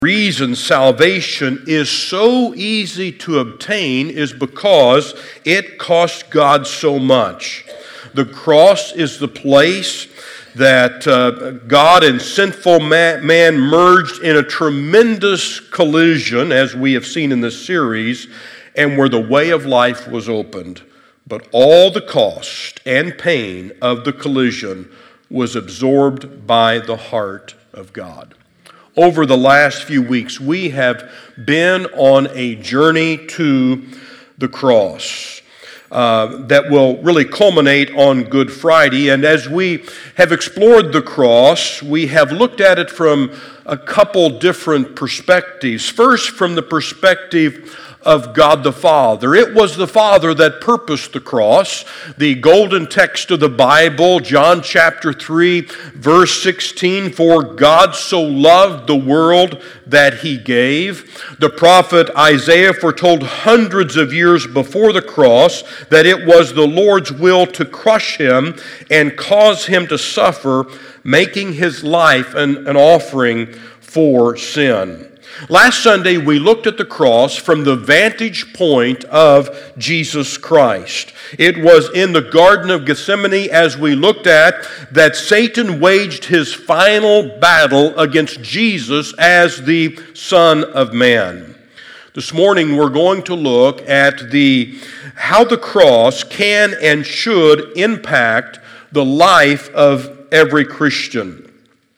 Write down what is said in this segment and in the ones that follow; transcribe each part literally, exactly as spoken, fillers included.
reason salvation is so easy to obtain is because it cost God so much. The cross is the place that uh, God and sinful man, man merged in a tremendous collision, as we have seen in this series, and where the way of life was opened. But all the cost and pain of the collision was absorbed by the heart of God. Over the last few weeks, we have been on a journey to the cross uh, that will really culminate on Good Friday. And as we have explored the cross, we have looked at it from a couple different perspectives. First, from the perspective of God the Father. It was the Father that purposed the cross. The golden text of the Bible, John chapter three, verse sixteen, for God so loved the world that he gave. The prophet Isaiah foretold hundreds of years before the cross that it was the Lord's will to crush him and cause him to suffer, making his life an, an offering for sin. Last Sunday, we looked at the cross from the vantage point of Jesus Christ. It was in the Garden of Gethsemane, as we looked at, that Satan waged his final battle against Jesus as the Son of Man. This morning, we're going to look at the how the cross can and should impact the life of every Christian.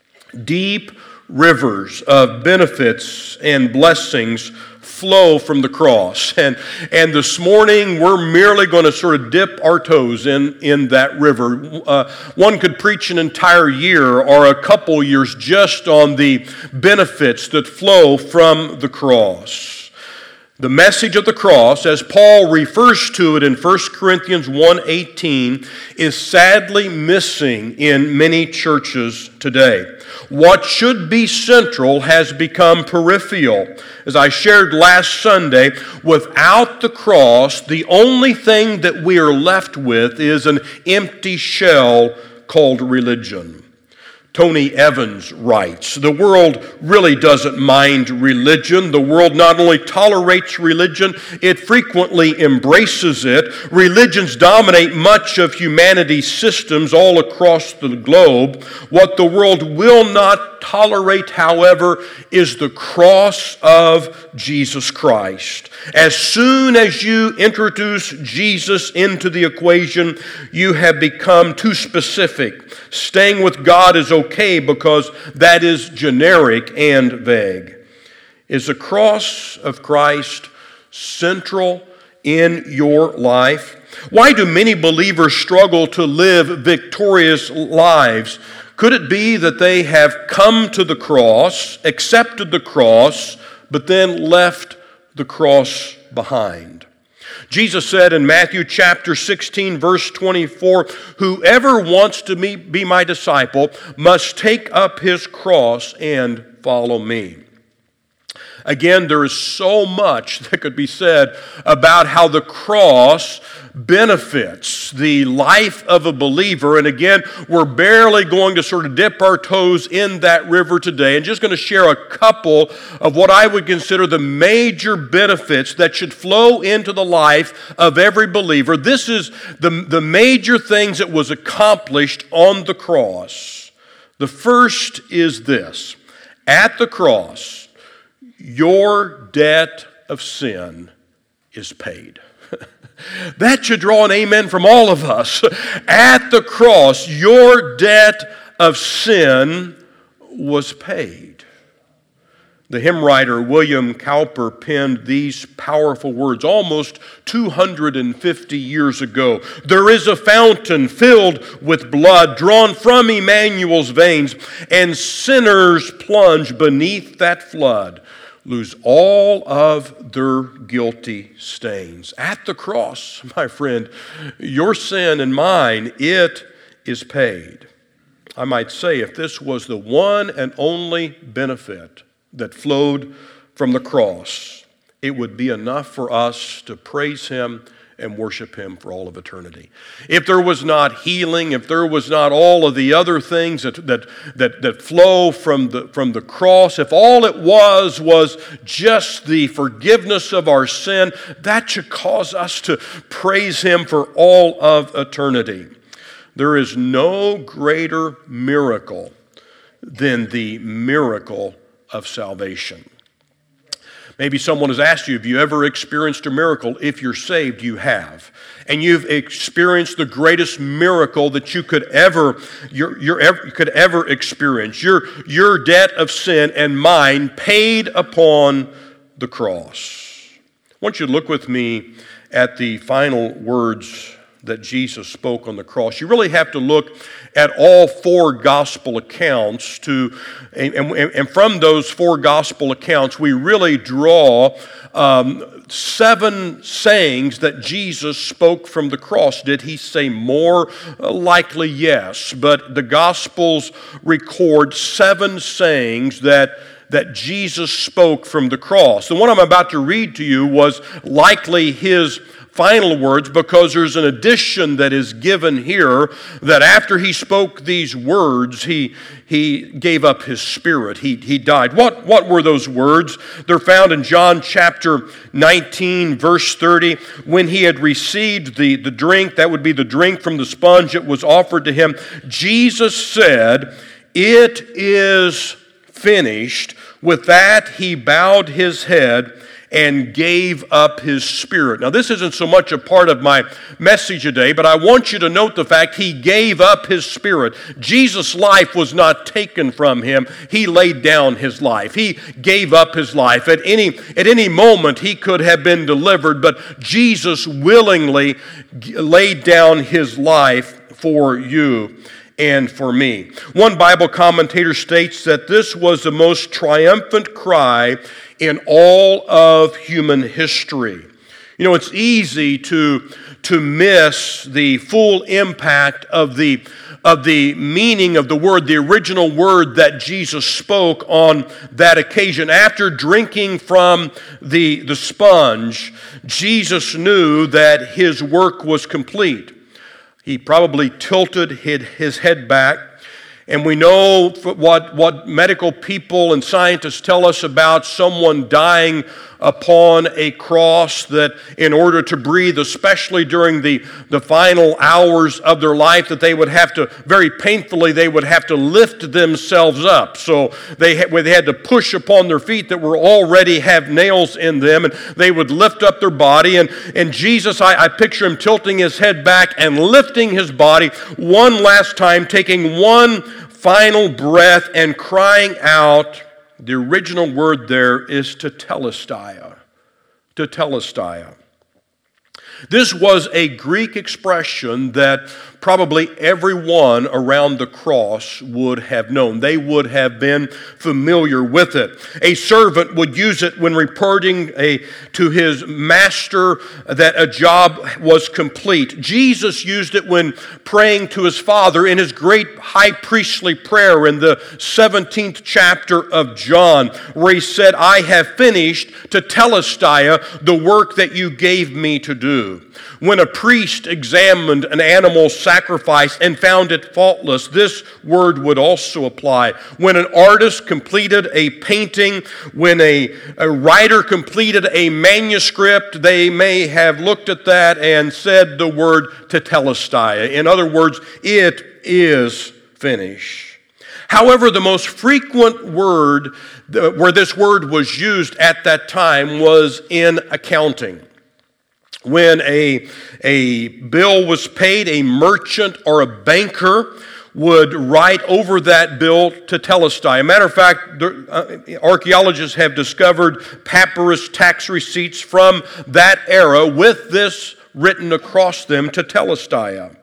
Deep rivers of benefits and blessings flow from the cross. And, and this morning, we're merely going to sort of dip our toes in, in that river. Uh, one could preach an entire year or a couple years just on the benefits that flow from the cross. The message of the cross, as Paul refers to it in First Corinthians one eighteen, is sadly missing in many churches today. What should be central has become peripheral. As I shared last Sunday, without the cross, the only thing that we are left with is an empty shell called religion. Tony Evans writes, the world really doesn't mind religion. The world not only tolerates religion, it frequently embraces it. Religions dominate much of humanity's systems all across the globe. What the world will not tolerate, however, is the cross of Jesus Christ. As soon as you introduce Jesus into the equation, you have become too specific. Staying with God is okay because that is generic and vague. Is the cross of Christ central in your life? Why do many believers struggle to live victorious lives? Could it be that they have come to the cross, accepted the cross, but then left the cross behind? Jesus said in Matthew chapter sixteen, verse twenty-four, whoever wants to be my disciple must take up his cross and follow me. Again, there is so much that could be said about how the cross benefits the life of a believer. And again, we're barely going to sort of dip our toes in that river today. And just going to share a couple of what I would consider the major benefits that should flow into the life of every believer. This is the, the major things that was accomplished on the cross. The first is this. At the cross, your debt of sin is paid. That should draw an amen from all of us. At the cross, your debt of sin was paid. The hymn writer William Cowper penned these powerful words almost two hundred fifty years ago. There is a fountain filled with blood drawn from Emmanuel's veins, and sinners plunge beneath that flood, lose all of their guilty stains. At the cross, my friend, your sin and mine, it is paid. I might say, if this was the one and only benefit that flowed from the cross, it would be enough for us to praise Him and worship Him for all of eternity. If there was not healing, if there was not all of the other things that, that, that, that flow from the, from the cross, if all it was was just the forgiveness of our sin, that should cause us to praise Him for all of eternity. There is no greater miracle than the miracle of salvation. Maybe someone has asked you, have you ever experienced a miracle? If you're saved, you have. And you've experienced the greatest miracle that you could ever, your, your, ever, could ever experience. Your, your debt of sin and mine paid upon the cross. I want you to look with me at the final words that Jesus spoke on the cross. You really have to look at all four gospel accounts to, and, and, and from those four gospel accounts, we really draw um, seven sayings that Jesus spoke from the cross. Did He say more? Uh, likely yes, but the gospels record seven sayings that that Jesus spoke from the cross. The one I'm about to read to you was likely His final words, because there's an addition that is given here that after He spoke these words, he, he gave up His spirit. He, he died. What, what were those words? They're found in John chapter nineteen, verse thirty. When He had received the, the drink, that would be the drink from the sponge that was offered to Him, Jesus said, "It is finished." With that, He bowed His head and gave up His spirit. Now, this isn't so much a part of my message today, but I want you to note the fact He gave up His spirit. Jesus' life was not taken from Him. He laid down His life. He gave up His life. At any, at any moment, He could have been delivered, but Jesus willingly laid down His life for you and for me. One Bible commentator states that this was the most triumphant cry in all of human history. You know, it's easy to, to miss the full impact of the, of the meaning of the word, the original word that Jesus spoke on that occasion. After drinking from the, the sponge, Jesus knew that His work was complete. He probably tilted his head back. And we know what, what medical people and scientists tell us about someone dying upon a cross, that in order to breathe, especially during the, the final hours of their life, that they would have to, very painfully, they would have to lift themselves up. So they had, they had to push upon their feet that were already have nails in them, and they would lift up their body. And, and Jesus, I, I picture Him tilting His head back and lifting His body one last time, taking one final breath and crying out. The original word there is tetelestai. Tetelestai. This was a Greek expression that probably everyone around the cross would have known. They would have been familiar with it. A servant would use it when reporting a, to his master that a job was complete. Jesus used it when praying to His Father in His great high priestly prayer in the seventeenth chapter of John, where He said, "I have finished tetelestai, the work that you gave me to do." When a priest examined an animal sacrifice and found it faultless, this word would also apply. When an artist completed a painting, when a, a writer completed a manuscript, they may have looked at that and said the word tetelestai. In other words, it is finished. However, the most frequent word where this word was used at that time was in accounting. When a, a bill was paid, a merchant or a banker would write over that bill tetelestai. A matter of fact, archaeologists have discovered papyrus tax receipts from that era with this written across them, tetelestai.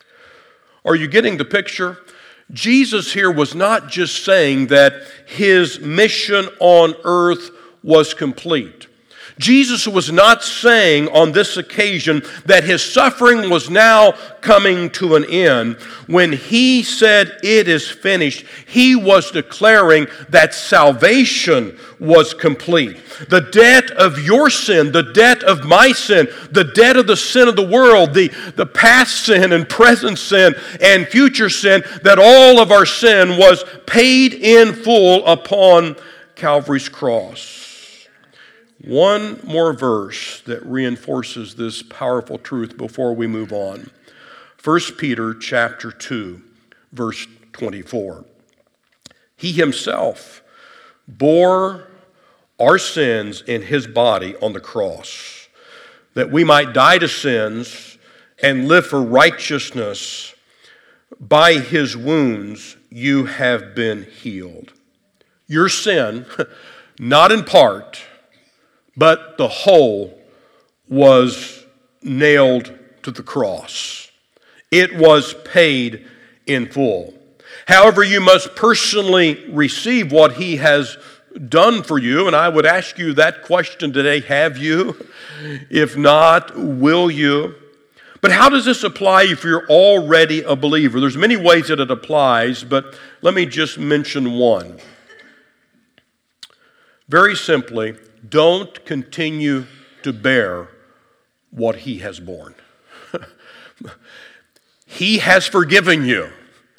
Are you getting the picture? Jesus here was not just saying that His mission on earth was complete. Jesus was not saying on this occasion that his suffering was now coming to an end. When he said, "It is finished," he was declaring that salvation was complete. The debt of your sin, the debt of my sin, the debt of the sin of the world, the, the past sin and present sin and future sin, that all of our sin was paid in full upon Calvary's cross. One more verse that reinforces this powerful truth before we move on. First Peter chapter two, verse twenty-four. He himself bore our sins in his body on the cross, that we might die to sins and live for righteousness. By his wounds you have been healed. Your sin, not in part, but the whole, was nailed to the cross. It was paid in full. However, you must personally receive what he has done for you, and I would ask you that question today: have you? If not, will you? But how does this apply if you're already a believer? There's many ways that it applies, but let me just mention one. Very simply, don't continue to bear what he has borne. He has forgiven you.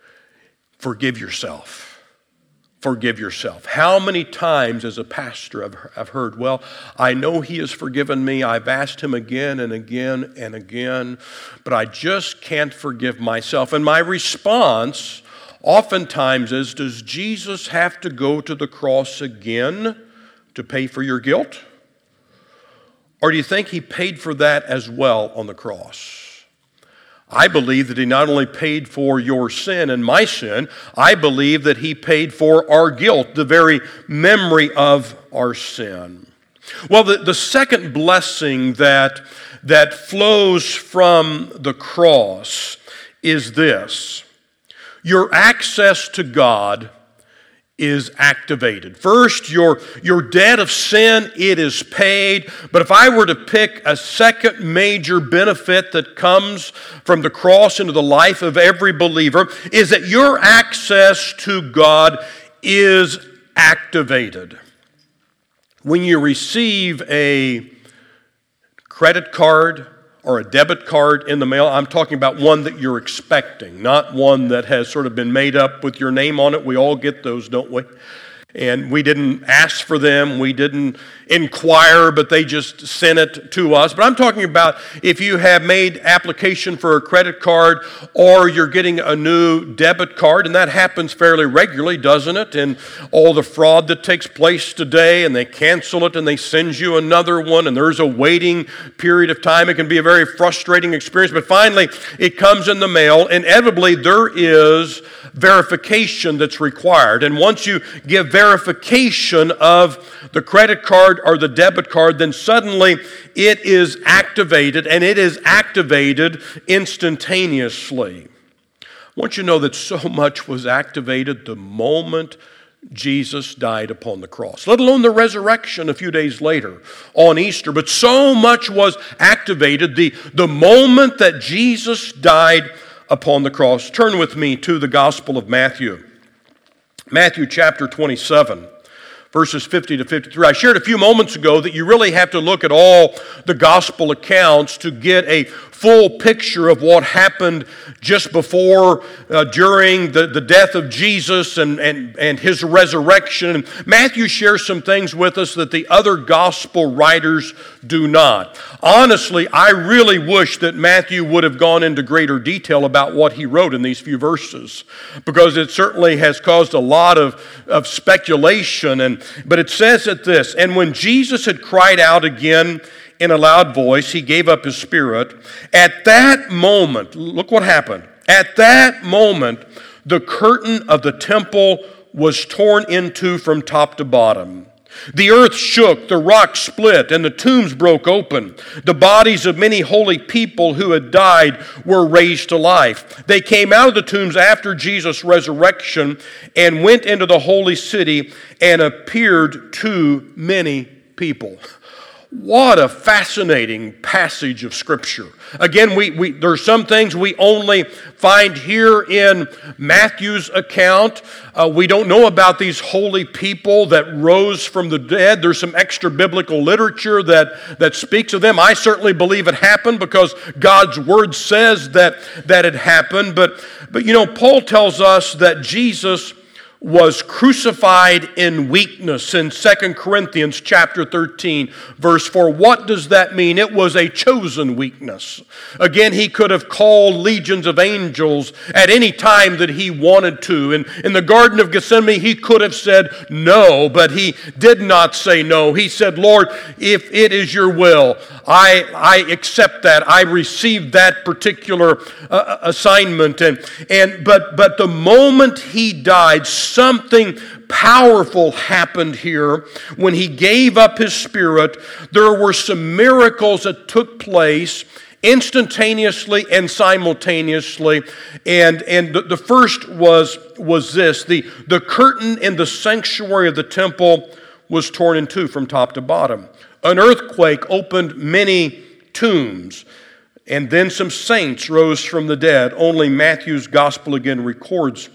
Forgive yourself. Forgive yourself. How many times as a pastor I've, I've heard, well, I know he has forgiven me. I've asked him again and again and again, but I just can't forgive myself. And my response oftentimes is, does Jesus have to go to the cross again to pay for your guilt? Or do you think he paid for that as well on the cross? I believe that he not only paid for your sin and my sin, I believe that he paid for our guilt, the very memory of our sin. Well, the, the second blessing that, that flows from the cross is this: your access to God is activated. First, your, your debt of sin, it is paid. But if I were to pick a second major benefit that comes from the cross into the life of every believer, is that your access to God is activated. When you receive a credit card or a debit card in the mail, I'm talking about one that you're expecting, not one that has sort of been made up with your name on it. We all get those, don't we? And we didn't ask for them, we didn't inquire, but they just sent it to us. But I'm talking about if you have made application for a credit card or you're getting a new debit card, and that happens fairly regularly, doesn't it? And all the fraud that takes place today, and they cancel it and they send you another one, and there's a waiting period of time. It can be a very frustrating experience, but finally it comes in the mail. Inevitably, there is verification that's required. And once you give verification of the credit card or the debit card, then suddenly it is activated, and it is activated instantaneously. I want you to know that so much was activated the moment Jesus died upon the cross, let alone the resurrection a few days later on Easter. But so much was activated the, the moment that Jesus died upon the cross. Turn with me to the Gospel of Matthew. Matthew chapter twenty-seven, verses fifty to fifty-three. I shared a few moments ago that you really have to look at all the gospel accounts to get a full picture of what happened just before, uh, during the, the death of Jesus and, and, and his resurrection. And Matthew shares some things with us that the other gospel writers do not. Honestly, I really wish that Matthew would have gone into greater detail about what he wrote in these few verses, because it certainly has caused a lot of, of speculation. And but it says that this: and when Jesus had cried out again in a loud voice, he gave up his spirit. At that moment, look what happened. At that moment, the curtain of the temple was torn into from top to bottom. The earth shook, the rocks split, and the tombs broke open. The bodies of many holy people who had died were raised to life. They came out of the tombs after Jesus' resurrection and went into the holy city and appeared to many people. what a fascinating passage of Scripture. Again, we, we there's some things we only find here in Matthew's account. Uh, we don't know about these holy people that rose from the dead. There's some extra biblical literature that, that speaks of them. I certainly believe it happened because God's Word says that, that it happened. But, but, you know, Paul tells us that Jesus was crucified in weakness in Second Corinthians chapter thirteen, verse four. What does that mean? It was a chosen weakness. Again, he could have called legions of angels at any time that he wanted to. And in the Garden of Gethsemane, he could have said no, but he did not say no. He said, Lord, if it is your will, I, I accept that. I received that particular uh, assignment. And, and but, but the moment he died, something powerful happened here. When he gave up his spirit, there were some miracles that took place instantaneously and simultaneously. And, and the, the first was, was this. The, the curtain in the sanctuary of the temple was torn in two from top to bottom. An earthquake opened many tombs. And then some saints rose from the dead. Only Matthew's gospel again records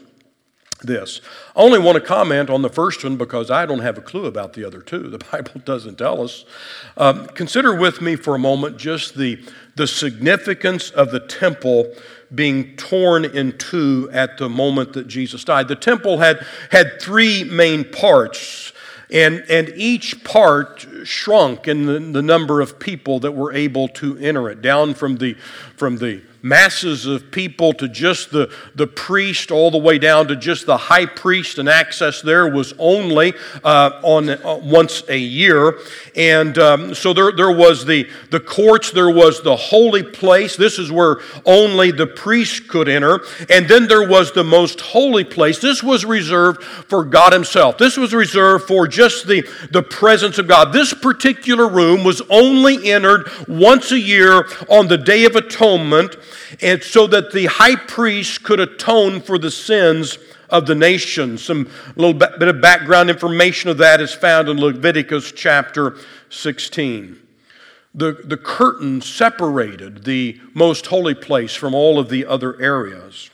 this. I only want to comment on the first one because I don't have a clue about the other two. The Bible doesn't tell us. Um, consider with me for a moment just the, the significance of the temple being torn in two at the moment that Jesus died. The temple had, had three main parts, and, and each part shrunk in the, the number of people that were able to enter it, down from the, from the masses of people to just the, the priest, all the way down to just the high priest, and access there was only uh, on uh, once a year. And um, so there, there was the, the courts, there was the holy place. This is where only the priest could enter. And then there was the most holy place. This was reserved for God himself. This was reserved for just the, the presence of God. This particular room was only entered once a year on the Day of Atonement, and so that the high priest could atone for the sins of the nation. Some little bit of background information of that is found in Leviticus chapter sixteen. The, the curtain separated the most holy place from all of the other areas.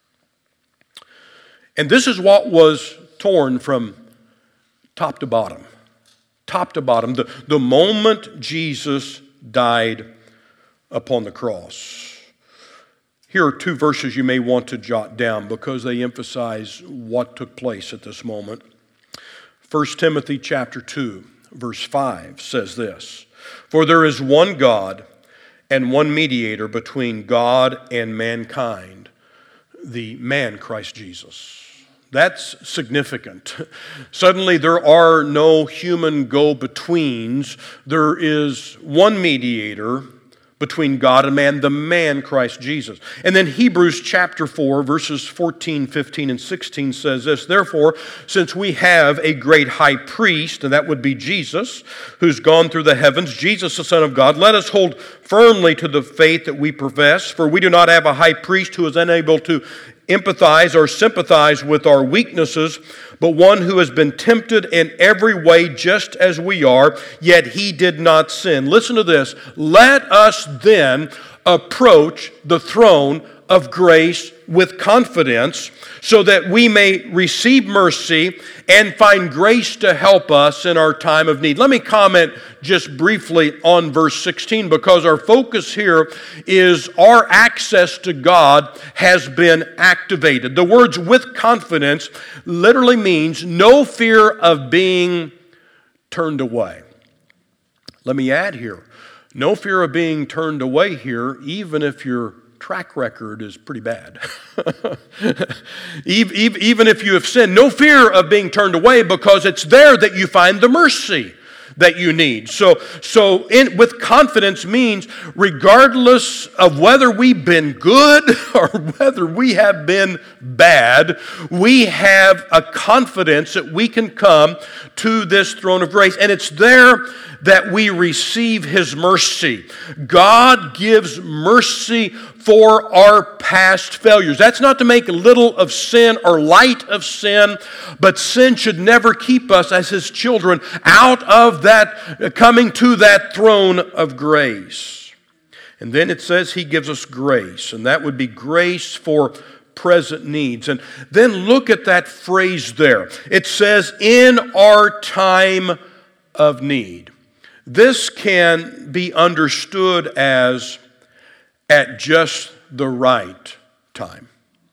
And this is what was torn from top to bottom. Top to bottom. The, the moment Jesus died upon the cross. Here are two verses you may want to jot down because they emphasize what took place at this moment. First Timothy chapter two, verse five says this, "For there is one God and one mediator between God and mankind, the man Christ Jesus." That's significant. Suddenly there are no human go-betweens. There is one mediator between God and man, the man Christ Jesus. And then Hebrews chapter four, verses fourteen, fifteen, and sixteen says this, "Therefore, since we have a great high priest," and that would be Jesus, "who's gone through the heavens, Jesus the Son of God, let us hold firmly to the faith that we profess, for we do not have a high priest who is unable to empathize or sympathize with our weaknesses, but one who has been tempted in every way just as we are, yet he did not sin." Listen to this. "Let us then approach the throne of grace with confidence, so that we may receive mercy and find grace to help us in our time of need." Let me comment just briefly on verse sixteen, because our focus here is our access to God has been activated. The words "with confidence" literally means no fear of being turned away. Let me add here, no fear of being turned away here, even if your track record is pretty bad. Even if you have sinned, no fear of being turned away, because it's there that you find the mercy that you need. So, so in, with confidence means regardless of whether we've been good or whether we have been bad, we have a confidence that we can come to this throne of grace. And it's there that we receive His mercy. God gives mercy for our past failures. That's not to make little of sin or light of sin, but sin should never keep us as His children out of that, coming to that throne of grace. And then it says He gives us grace, and that would be grace for present needs. And then look at that phrase there. It says, in our time of need. This can be understood as at just the right time.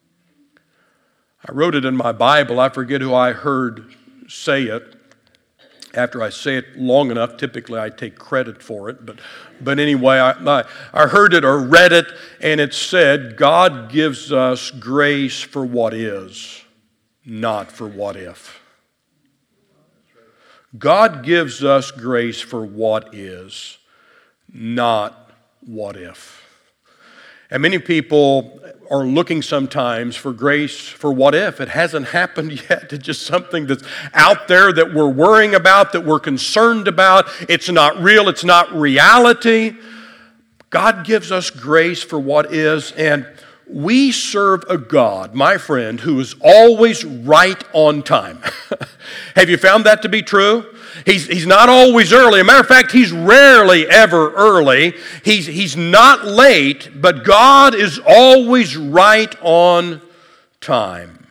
I wrote it in my Bible. I forget who I heard say it. After I say it long enough, typically I take credit for it. But, but anyway, I, I, I heard it or read it, and it said, God gives us grace for what is, not for what if. God gives us grace for what is, not what if. And many people are looking sometimes for grace for what if. It hasn't happened yet. It's just something that's out there that we're worrying about, that we're concerned about. It's not real. It's not reality. God gives us grace for what is, and we serve a God, my friend, who is always right on time. Have you found that to be true? He's, he's not always early. As a matter of fact, He's rarely ever early. He's, he's not late, but God is always right on time.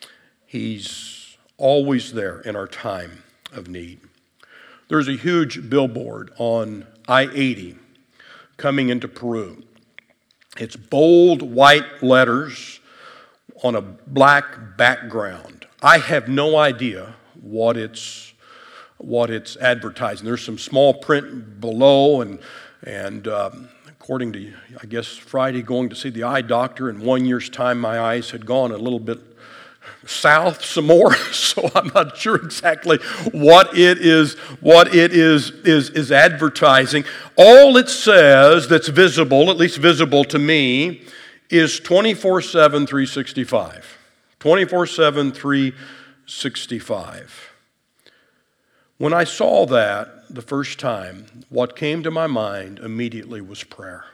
He's always there in our time of need. There's a huge billboard on I eighty coming into Peru. It's bold white letters on a black background. I have no idea what it's what it's advertising. There's some small print below, and and um, according to, I guess, Friday, going to see the eye doctor, in one year's time my eyes had gone a little bit south some more, so I'm not sure exactly what it is what it is is is advertising. All it says that's visible, at least visible to me, is twenty-four seven, three sixty-five. twenty-four seven, three sixty-five. When I saw that the first time, what came to my mind immediately was prayer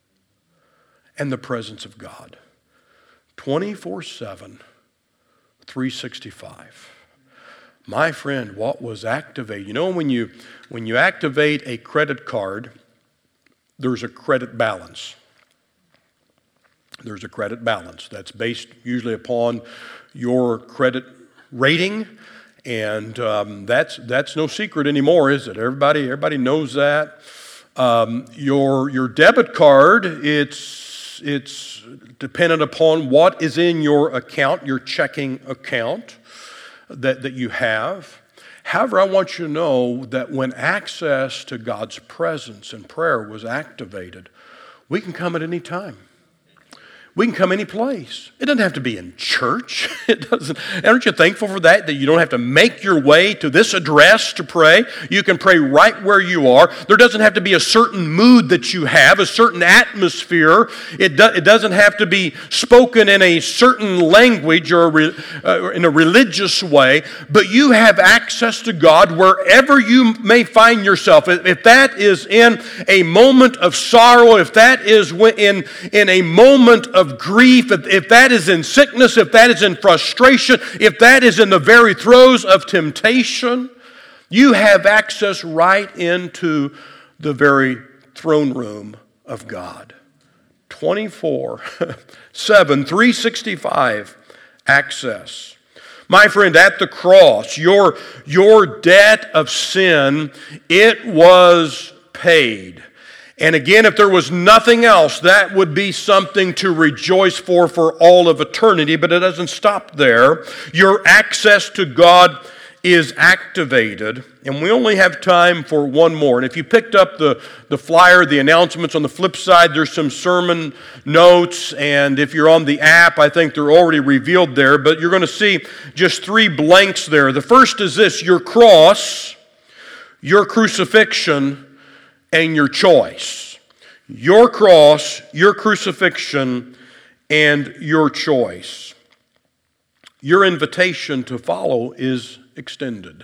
and the presence of God. twenty-four seven, three sixty-five. My friend, what was activated? You know, when you when you activate a credit card, there's a credit balance. There's a credit balance that's based usually upon your credit rating. And um, that's that's no secret anymore, is it? Everybody everybody knows that. Um, your your debit card, it's it's dependent upon what is in your account, your checking account that, that you have. However, I want you to know that when access to God's presence and prayer was activated, we can come at any time. We can come any place. It doesn't have to be in church. It doesn't. Aren't you thankful for that? That you don't have to make your way to this address to pray. You can pray right where you are. There doesn't have to be a certain mood that you have, a certain atmosphere. It, do, it doesn't have to be spoken in a certain language or re, uh, in a religious way. But you have access to God wherever you may find yourself. If that is in a moment of sorrow, if that is in, in a moment of Of grief, if, if that is in sickness, if that is in frustration, if that is in the very throes of temptation, you have access right into the very throne room of God. twenty-four seven, three sixty-five access. My friend, at the cross, your, your debt of sin, it was paid. And again, if there was nothing else, that would be something to rejoice for for all of eternity, but it doesn't stop there. Your access to God is activated, and we only have time for one more. And if you picked up the, the flyer, the announcements, on the flip side, there's some sermon notes, and if you're on the app, I think they're already revealed there, but you're going to see just three blanks there. The first is this: your cross, your crucifixion, and your choice. Your cross, your crucifixion, and your choice. Your invitation to follow is extended.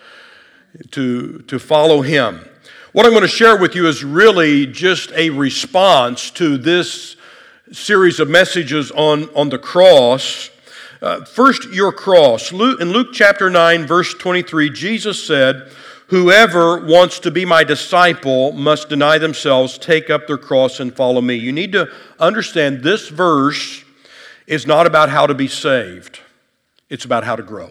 to, to follow Him. What I'm going to share with you is really just a response to this series of messages on, on the cross. Uh, first, your cross. Luke, in Luke chapter nine, verse twenty-three, Jesus said, "Whoever wants to be my disciple must deny themselves, take up their cross, and follow me." You need to understand this verse is not about how to be saved. It's about how to grow.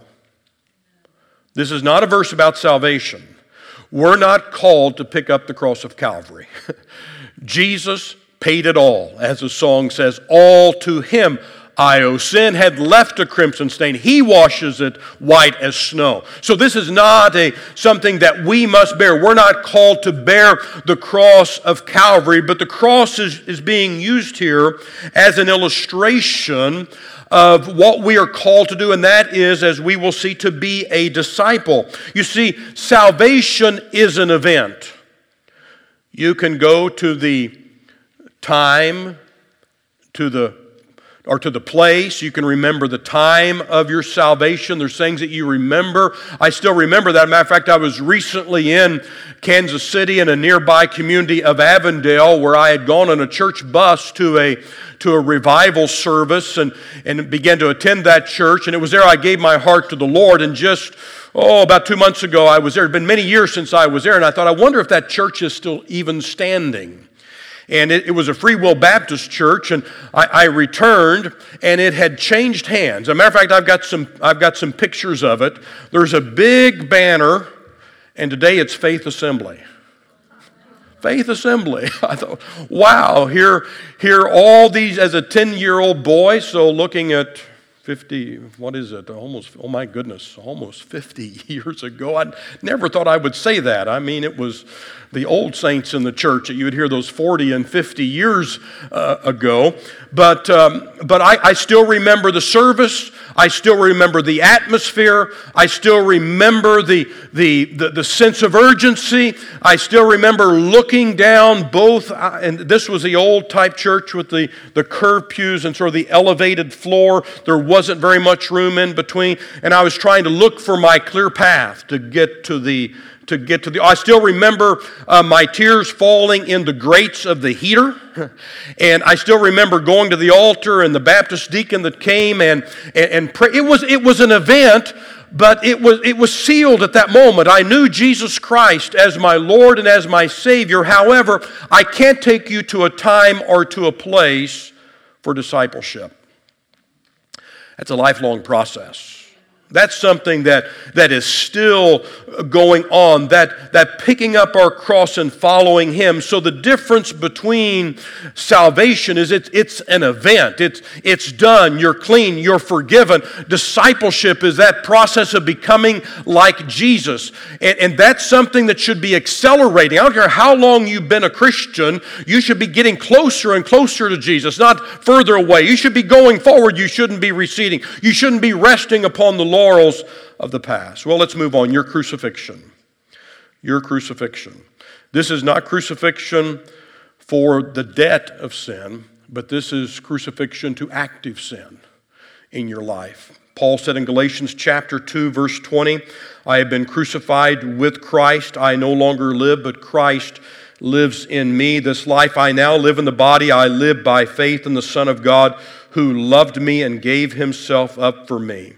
This is not a verse about salvation. We're not called to pick up the cross of Calvary. Jesus paid it all. As the song says, all to him I owe. Sin had left a crimson stain. He washes it white as snow. So this is not a something that we must bear. We're not called to bear the cross of Calvary, but the cross is, is being used here as an illustration of what we are called to do, and that is, as we will see, to be a disciple. You see, salvation is an event. You can go to the time, to the or to the place. You can remember the time of your salvation. There's things that you remember. I still remember that. As a matter of fact, I was recently in Kansas City in a nearby community of Avondale where I had gone on a church bus to a to a revival service and, and began to attend that church. And it was there I gave my heart to the Lord. And just, oh, about two months ago I was there. It had been many years since I was there. And I thought, I wonder if that church is still even standing. And it, it was a Free Will Baptist church, and I, I returned, and it had changed hands. As a matter of fact, I've got some I've got some pictures of it. There's a big banner, and today it's Faith Assembly. Faith Assembly. I thought, wow, here, here all these, as a ten-year-old boy, so looking at fifty, what is it, almost, oh my goodness, almost fifty years ago. I never thought I would say that. I mean, it was the old saints in the church that you would hear those forty and fifty years uh, ago. But um, but I, I still remember the service. I still remember the atmosphere. I still remember the, the, the, the sense of urgency. I still remember looking down both, uh, and this was the old type church with the, the curved pews and sort of the elevated floor. There wasn't very much room in between. And I was trying to look for my clear path to get to the to get to the, I still remember uh, my tears falling in the grates of the heater, and I still remember going to the altar and the Baptist deacon that came and and, and pray. It was it was an event, but it was it was sealed at that moment. I knew Jesus Christ as my Lord and as my Savior. However, I can't take you to a time or to a place for discipleship. That's a lifelong process. That's something that, that is still going on, that, that picking up our cross and following Him. So the difference between salvation is it's, it's an event. It's, it's done. You're clean. You're forgiven. Discipleship is that process of becoming like Jesus. And, and that's something that should be accelerating. I don't care how long you've been a Christian, you should be getting closer and closer to Jesus, not further away. You should be going forward. You shouldn't be receding. You shouldn't be resting upon the Lord. Laurels of the past. Well, let's move on. Your crucifixion. Your crucifixion. This is not crucifixion for the debt of sin, but this is crucifixion to active sin in your life. Paul said in Galatians chapter two, verse twenty, I have been crucified with Christ. I no longer live, but Christ lives in me. This life I now live in the body, I live by faith in the Son of God who loved me and gave Himself up for me.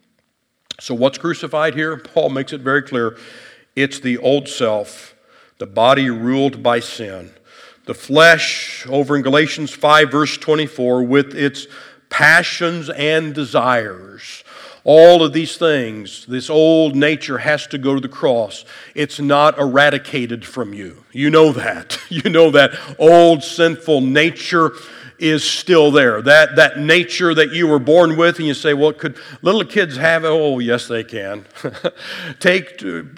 So what's crucified here? Paul makes it very clear. It's the old self, the body ruled by sin. The flesh, over in Galatians five, verse twenty-four, with its passions and desires. All of these things, this old nature has to go to the cross. It's not eradicated from you. You know that. You know that old sinful nature is still there. That that nature that you were born with, and you say, well, could little kids have it? Oh, yes, they can. Take,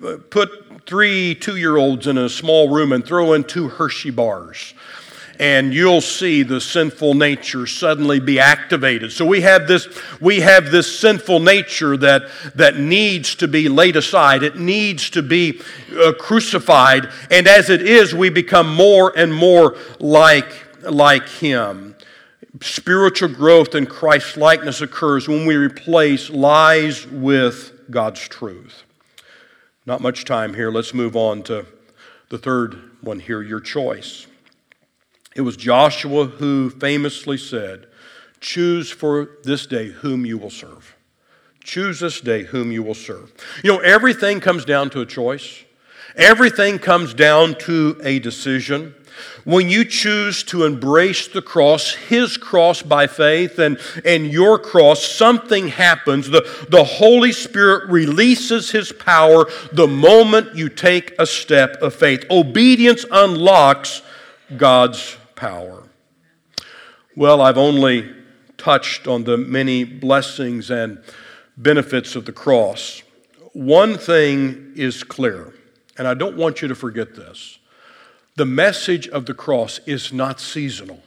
put three two-year-olds in a small room and throw in two Hershey bars, and you'll see the sinful nature suddenly be activated. So we have this, we have this sinful nature that, that needs to be laid aside. It needs to be uh, crucified, and as it is, we become more and more like, like Him. Spiritual growth in Christ-likeness occurs when we replace lies with God's truth. Not much time here. Let's move on to the third one here, your choice. It was Joshua who famously said, choose for this day whom you will serve. Choose this day whom you will serve. You know, everything comes down to a choice. Everything comes down to a decision. When you choose to embrace the cross, His cross by faith, and, and your cross, something happens. The, the Holy Spirit releases His power the moment you take a step of faith. Obedience unlocks God's power. Well, I've only touched on the many blessings and benefits of the cross. One thing is clear, and I don't want you to forget this. The message of the cross is not seasonal.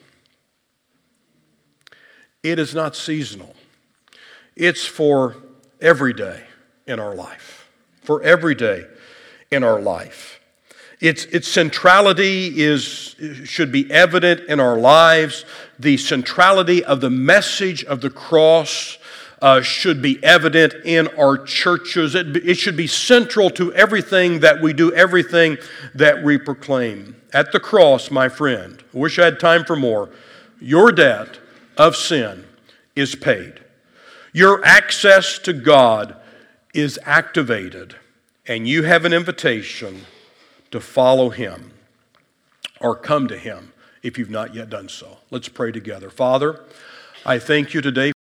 It is not seasonal. It's for every day in our life. For every day in our life. Its, its centrality is, should be evident in our lives. The centrality of the message of the cross Uh, should be evident in our churches. It, it should be central to everything that we do, everything that we proclaim. At the cross, my friend, I wish I had time for more, your debt of sin is paid. Your access to God is activated, and you have an invitation to follow Him or come to Him if you've not yet done so. Let's pray together. Father, I thank you today